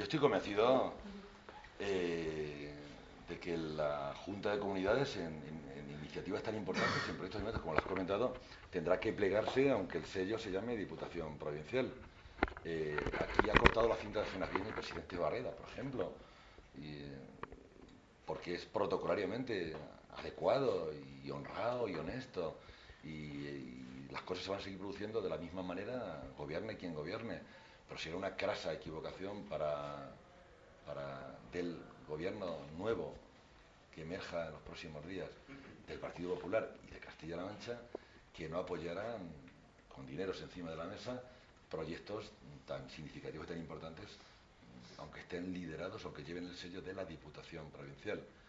estoy convencido de que la Junta de Comunidades, en iniciativas tan importantes, en proyectos de como lo has comentado, tendrá que plegarse, aunque el sello se llame Diputación Provincial. Aquí ha cortado la cinta de afinación el presidente Barreda, por ejemplo, y, porque es protocolariamente adecuado y honrado y honesto, y las cosas se van a seguir produciendo de la misma manera, gobierne quien gobierne. Pero será una crasa equivocación del gobierno nuevo que emerja en los próximos días del Partido Popular y de Castilla-La Mancha, que no apoyaran con dineros encima de la mesa proyectos tan significativos y tan importantes, aunque estén liderados o que lleven el sello de la Diputación Provincial.